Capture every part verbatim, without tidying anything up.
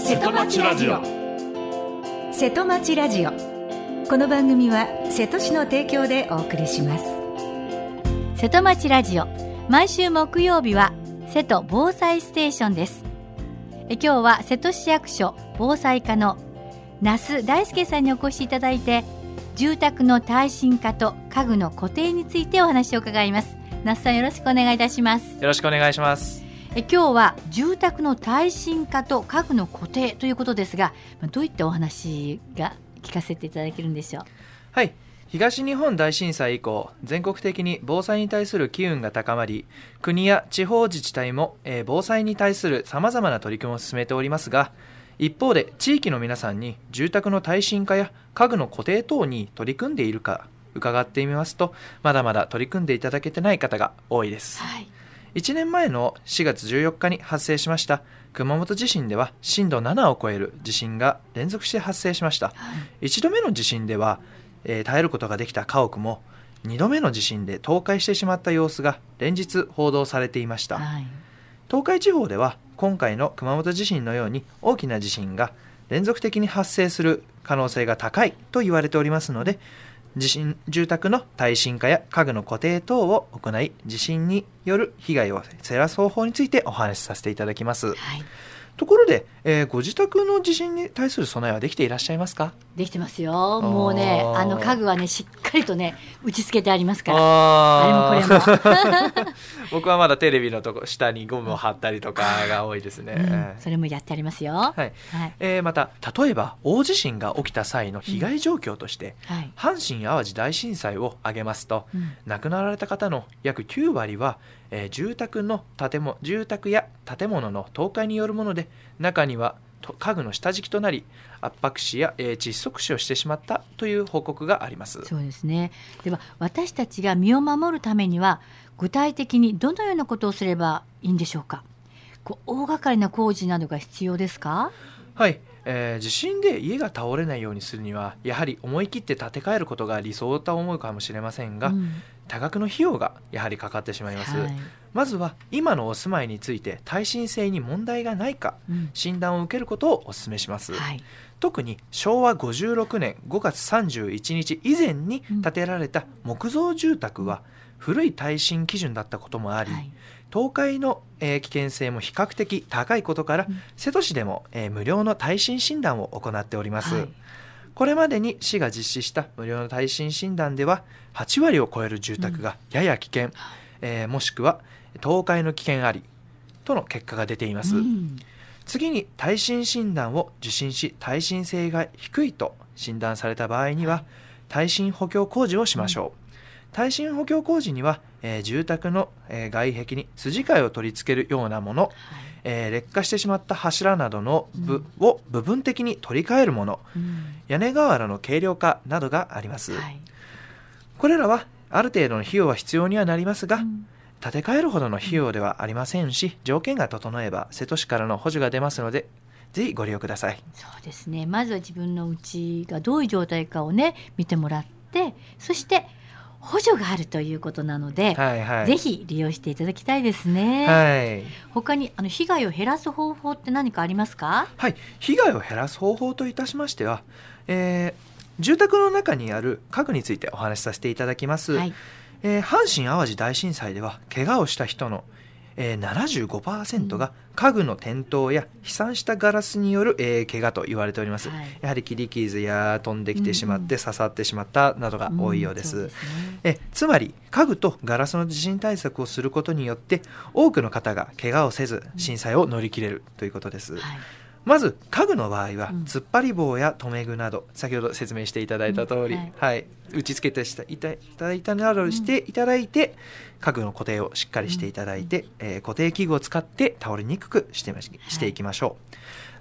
瀬戸町ラジオ。 瀬戸町ラジオ、この番組は瀬戸市の提供でお送りします。 瀬戸町ラジオ、毎週木曜日は瀬戸防災ステーションです。え今日は瀬戸市役所防災課の那須大輔さんにお越しいただいて、住宅の耐震化と家具の固定についてお話を伺います。那須さん、よろしくお願いいたします。 よろしくお願いします。 え今日は住宅の耐震化と家具の固定ということですが、どういったお話が聞かせていただけるんでしょう。 はい、東日本大震災以降、全国的に防災に対する機運が高まり、国や地方自治体も、えー、防災に対するさまざまな取り組みを進めておりますが、一方で地域の皆さんに住宅の耐震化や家具の固定等に取り組んでいるか伺ってみますと、まだまだ取り組んでいただけてない方が多いです。はい、いちねんまえのしがつじゅうよっかに発生しました熊本地震では震度ななを超える地震が連続して発生しました。はい、いちどめの地震では、えー、耐えることができた家屋もにどめの地震で倒壊してしまった様子が連日報道されていました。はい、東海地方では今回の熊本地震のように大きな地震が連続的に発生する可能性が高いと言われておりますので、地震住宅の耐震化や家具の固定等を行い、地震による被害を減らす方法についてお話しさせていただきます。はい、ところで、えー、ご自宅の地震に対する備えはできていらっしゃいますか？ できてますよ。もうね、あの家具はね、しっかりとね打ち付けてありますから。 ああれもこれも僕はまだテレビのとこ下にゴムを貼ったりとかが多いですね。うん、 それもやってありますよ。はい、 はい、えー、また例えば大地震が起きた際の被害状況として、うんはい、阪神・淡路大震災を挙げますと、うん、亡くなられた方の約きゅうわりは、えー、住宅の建物住宅や建物の倒壊によるもので、中には家具の下敷きとなり圧迫死や、えー、窒息死をしてしまったという報告があります。 そうですね。では私たちが身を守るためには具体的にどのようなことをすればいいんでしょうか。こう大掛かりな工事などが必要ですか？ はい、えー、地震で家が倒れないようにするにはやはり思い切って建て替えることが理想と思うかもしれませんが、うん、多額の費用がやはりかかってしまいます。はい、まずは今のお住まいについて耐震性に問題がないか、うん、診断を受けることをお勧めします。はい、特にしょうわごじゅうろくねんごがつさんじゅういちにち以前に建てられた木造住宅は古い耐震基準だったこともあり、はい、倒壊の、えー、危険性も比較的高いことから、うん、瀬戸市でも、えー、無料の耐震診断を行っております。はい、これまでに市が実施した無料の耐震診断でははちわりを超える住宅がやや危険、うんえー、もしくは倒壊の危険ありとの結果が出ています。うん、次に耐震診断を受診し、耐震性が低いと診断された場合には耐震補強工事をしましょう。うん、耐震補強工事には、えー、住宅の、えー、外壁に筋交いを取り付けるようなもの、はいえー、劣化してしまった柱などの部、うん、を部分的に取り替えるもの、うん、屋根瓦の軽量化などがあります。はい、これらはある程度の費用は必要にはなりますが、うん、建て替えるほどの費用ではありませんし、条件が整えば瀬戸市からの補助が出ますので、ぜひご利用ください。 そうですね。まずは自分の家がどういう状態かをね見てもらって、そして補助があるということなので、はいはい、ぜひ利用していただきたいですね。はい、他にあの被害を減らす方法って何かありますか？ はい、被害を減らす方法といたしましては、えー、住宅の中にある家具についてお話しさせていただきます。はいえー、阪神・淡路大震災では怪我をした人のえー、ななじゅうごパーセント が家具の転倒や飛散したガラスによる、えー、怪我と言われております。はい、やはり切り傷や飛んできてしまって刺さってしまったなどが多いようです。うんうんそうですね、えつまり家具とガラスの地震対策をすることによって多くの方が怪我をせず震災を乗り切れるということです。うんはいまず家具の場合は、うん、突っ張り棒や留め具など先ほど説明していただいた通り、うんはいはい、打ち付けていただいたなどしていただいて、うん、家具の固定をしっかりしていただいて、うんえー、固定器具を使って倒れにくくして、していきましょう。はい、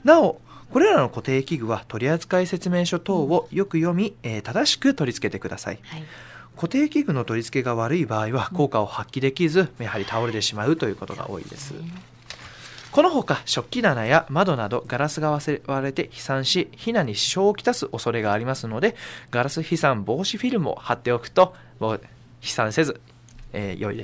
なおこれらの固定器具は取扱説明書等をよく読み、えー、正しく取り付けてください。はい固定器具の取り付けが悪い場合は効果を発揮できず、やはり倒れてしまうということが多いです。このほか食器棚や窓などガラスが割れて飛散し避難に支障をきたす恐れがありますので、ガラス飛散防止フィルムを貼っておくと飛散せず、えー、良いでしょう。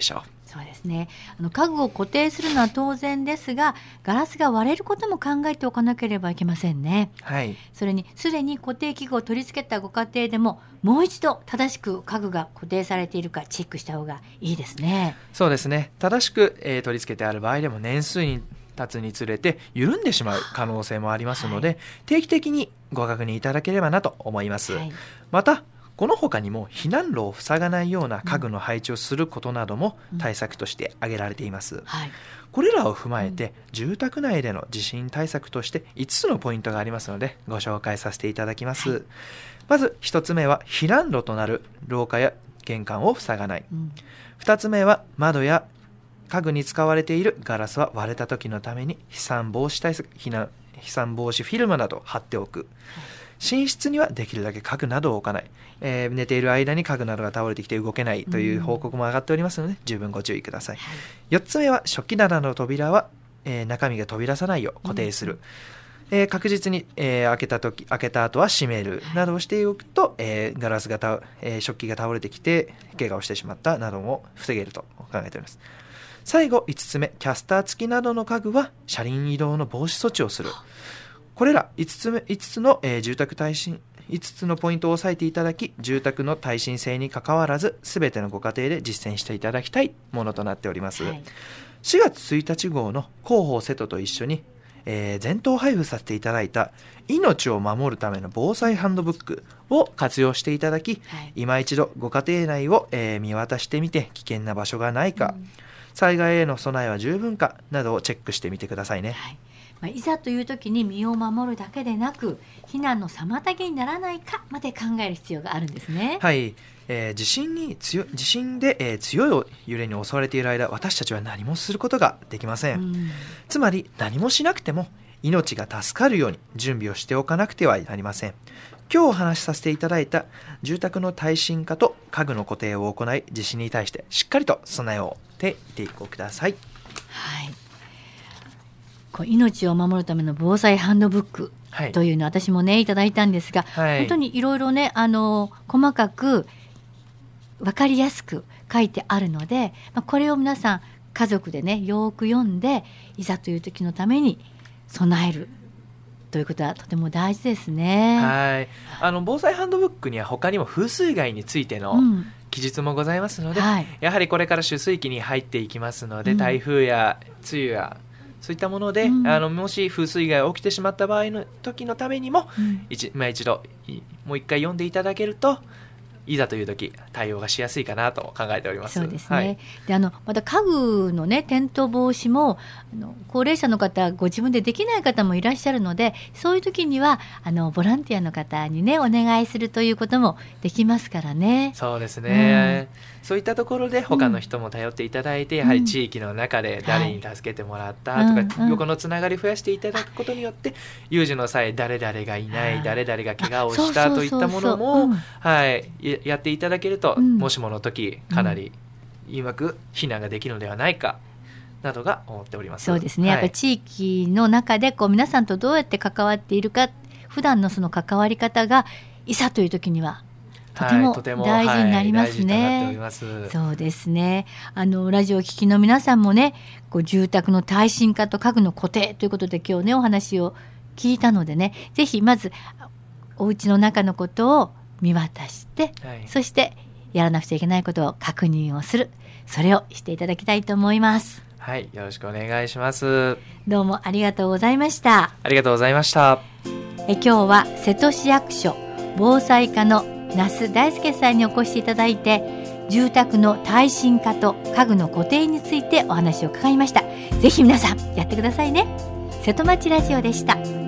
そうですね。あの家具を固定するのは当然ですが、ガラスが割れることも考えておかなければいけませんね。 はい、 それにすでに固定器具を取り付けたご家庭でも、もう一度正しく家具が固定されているかチェックした方がいいですね。 そうですね。正しく、えー、取り付けてある場合でも年数に経つにつれて緩んでしまう可能性もありますので、はい、定期的にご確認いただければなと思います。はい、またこの他にも避難路を塞がないような家具の配置をすることなども対策として挙げられています。うんはい、これらを踏まえて、うん、住宅内での地震対策としていつつのポイントがありますのでご紹介させていただきます。はい、まずひとつめは避難路となる廊下や玄関を塞がない。うん、ふたつめは窓や家具に使われているガラスは割れた時のために飛散防止対策、避難飛散防止フィルムなどを貼っておく。はい、寝室にはできるだけ家具などを置かない、えー、寝ている間に家具などが倒れてきて動けないという報告も上がっておりますので、うん、十分ご注意ください。はい、よっつめは食器棚の扉は、えー、中身が飛び出さないよう固定する。うんえー、確実に、えー、開けた時開けた後は閉めるなどをしておくと、えー、ガラスがた、えー、食器が倒れてきて怪我をしてしまったなども防げると考えております。最後いつつめ、キャスター付きなどの家具は車輪移動の防止措置をする。これらいつつめいつつの、えー、住宅耐震いつつのポイントを押さえていただき、住宅の耐震性にかかわらずすべてのご家庭で実践していただきたいものとなっております。はい、しがつついたち号の広報セットと一緒に、えー、全頭配布させていただいた命を守るための防災ハンドブックを活用していただき、はい、今一度ご家庭内を、えー、見渡してみて危険な場所がないか、うん、災害への備えは十分かなどをチェックしてみてくださいね。はい、 まあ、いざという時に身を守るだけでなく、避難の妨げにならないかまで考える必要があるんですね。 はい、えー、地震に強地震で、えー、強い揺れに襲われている間、私たちは何もすることができません。うん、つまり何もしなくても命が助かるように準備をしておかなくてはなりません。今日お話しさせていただいた住宅の耐震化と家具の固定を行い、地震に対してしっかりと備えをていていこうください。 はい、こう命を守るための防災ハンドブックというのを私もねいただいたんですが、はい、本当にいろいろねあの細かく分かりやすく書いてあるので、まあ、これを皆さん家族でねよく読んで、いざという時のために備えるということはとても大事ですね。 はい、あの防災ハンドブックには他にも風水害についての、うん記述もございますので、はい、やはりこれから集水期に入っていきますので、うん、台風や梅雨やそういったもので、うん、あのもし風水害が起きてしまった場合の時のためにも、うん、一, まあ、一度もう一回読んでいただけると、いざという時対応がしやすいかなと考えております。 そうですね。はい、であのまた家具の、ね、転倒防止もあの高齢者の方ご自分でできない方もいらっしゃるので、そういう時にはあのボランティアの方にねお願いするということもできますからね。 そうですね、うん、そういったところで他の人も頼っていただいて、うん、やはり地域の中で誰に助けてもらったとか、はい、横のつながり増やしていただくことによって、有事の際誰々がいない、はい、誰々が怪我をしたといったものも、はい、やっていただけると、うん、もしもの時かなりうまく避難ができるのではないかなどが思っております。 そうですね、はい、やっぱり地域の中でこう皆さんとどうやって関わっているか、普段のその関わり方がいざという時にはとても大事になりますね。はい、そうですね。あのラジオを聴きの皆さんもね、こう住宅の耐震化と家具の固定ということで今日ねお話を聞いたのでね、ぜひまずお家の中のことを見渡して、はい、そしてやらなくちゃいけないことを確認をする、それをしていただきたいと思います。 はい、よろしくお願いします。 どうもありがとうございました。 ありがとうございました。 え今日は瀬戸市役所防災課の那須大輔さんにお越しいただいて、住宅の耐震化と家具の固定についてお話を伺いました。ぜひ皆さんやってくださいね。瀬戸町ラジオでした。